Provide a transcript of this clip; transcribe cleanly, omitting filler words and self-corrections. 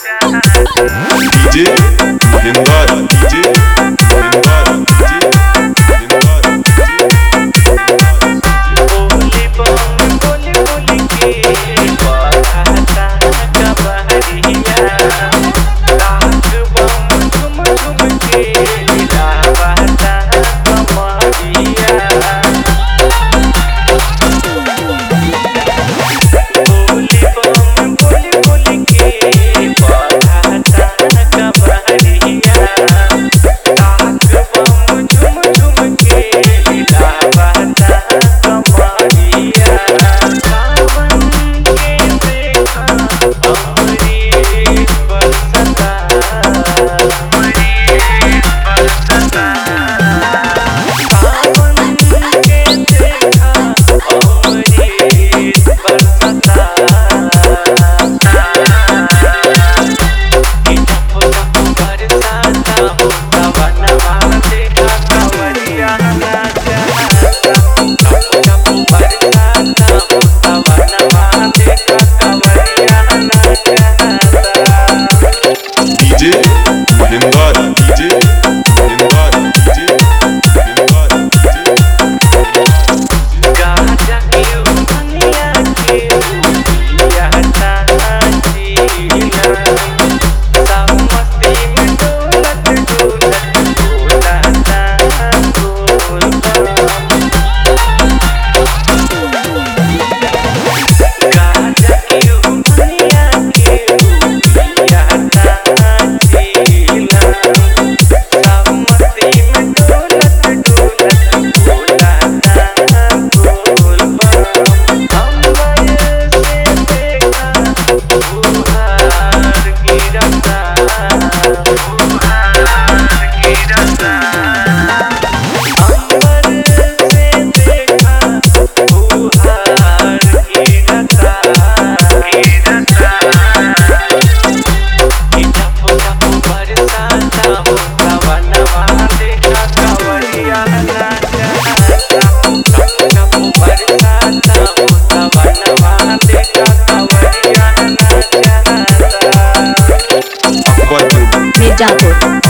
DJ Hindwar DJ Hindwar DJ Hindwar बोली बम बोली बोली के बहाता कबहरिया राग बम झुम झुम के लावाता कमरिया बोली बम बोली बोली के बहाता कबहरिया राग बम झुम झुम के लावाता कमरिया सावन के देखा अमृत बरसता सावन के देखा अमृत बरसता टप टप बरसाता हो सवनवा देखा कंवरिया नाचता टप टप बरसाता हो सवनवा देखा कंवरिया नाचता DJ Hindwar DJ Hindwar DJ Hindwar गाजा के उमनिया के उबिया ताजीना सब मस्ती में डोलत डोलत डोलता डोलता गाजा के उमनिया के उबिया ताजीना सब मस्ती में डोलत डोलत डोलता डोलबा अंबर से देखा फुहार गिरता अंबर से देखा फुहार गिरता टप टप बरसाता हो सवनवा देखा कंवरिया नाचता टप टप बरसाता हो सवनवा देखा कंवरिया नाचता अकबरपुर मिर्जापुर